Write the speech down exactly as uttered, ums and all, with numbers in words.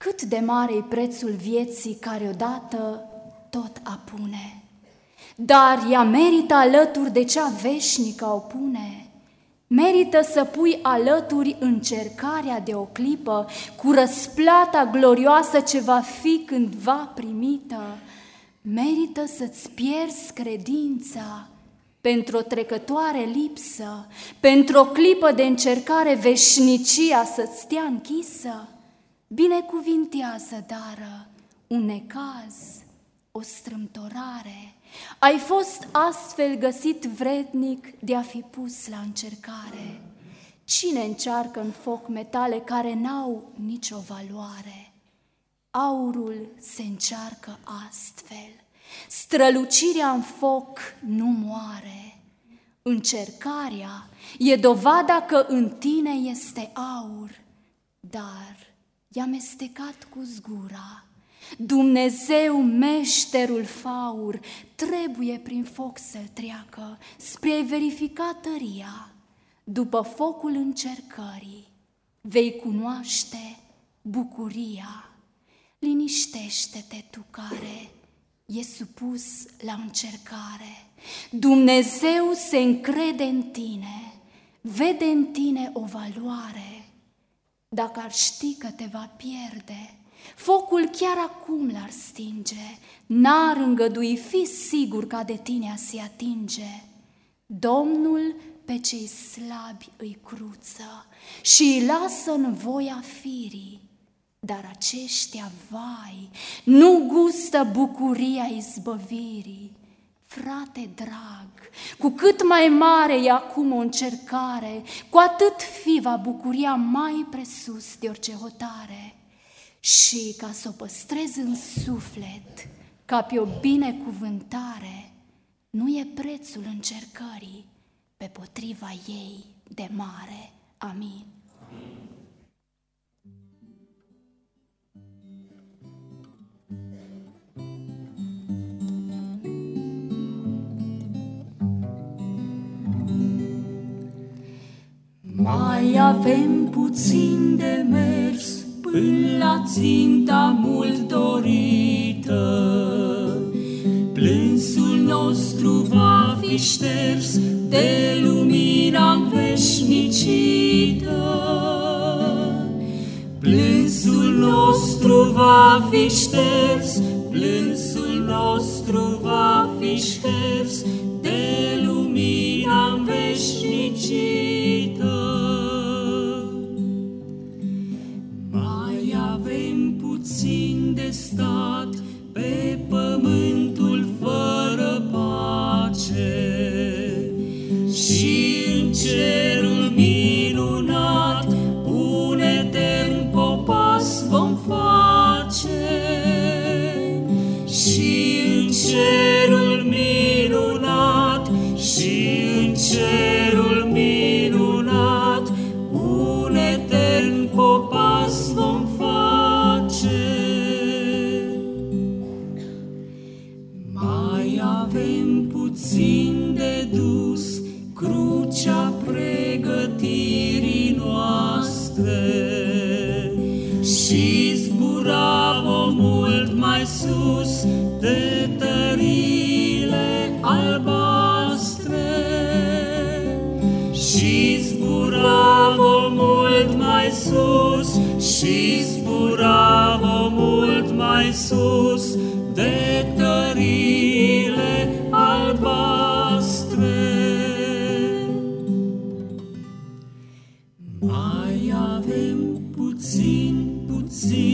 Cât de mare-i prețul vieții care odată tot apune, dar ea merită alături de cea veșnică o pune. Merită să pui alături încercarea de o clipă cu răsplata glorioasă ce va fi cândva primită. Merită să-ți pierzi credința pentru o trecătoare lipsă, pentru o clipă de încercare veșnicia să-ți stea închisă. Binecuvintează, dară, un necaz, o strâmtorare. Ai fost astfel găsit vrednic de a fi pus la încercare. Cine încearcă în foc metale care n-au nicio valoare? Aurul se încearcă astfel. Strălucirea în foc nu moare. Încercarea e dovada că în tine este aur, dar e amestecat cu zgura. Dumnezeu, meșterul faur, trebuie prin foc să-l treacă spre a verifica tăria. După focul încercării vei cunoaște bucuria. Liniștește-te tu care e supus la încercare. Dumnezeu se încrede în tine, vede în tine o valoare. Dacă ar ști că te va pierde, focul chiar acum l-ar stinge, n-ar îngădui, fi sigur ca de tine a se atinge. Domnul pe cei slabi îi cruță și îi lasă în voia firii, dar aceștia, vai, nu gustă bucuria izbăvirii. Frate drag, cu cât mai mare e acum o încercare, cu atât fi va bucuria mai presus de orice hotare. Și ca să o păstrezi în suflet, ca pe o binecuvântare, nu e prețul încercării pe potriva ei de mare. Amin. Mai avem puțin de mers până la ținta mult dorită. Plânsul nostru va fi șters de lumina înveșnicită. Plânsul nostru va fi șters, plânsul nostru va fi șters de lumina înveșnicită. Puțin de stat pe pământul fără pace și în cerul minunat un etern popas vom face. Și în cerul minunat, și în cerul minunat un etern popas vom face. Mai avem puțin de dus crucea pregătirii noastre și zbura-o mult mai sus de tările albastre. Și zbura-o mult mai sus, și zbura-o mult mai sus de tările albastre. Mai avem puțin, puțin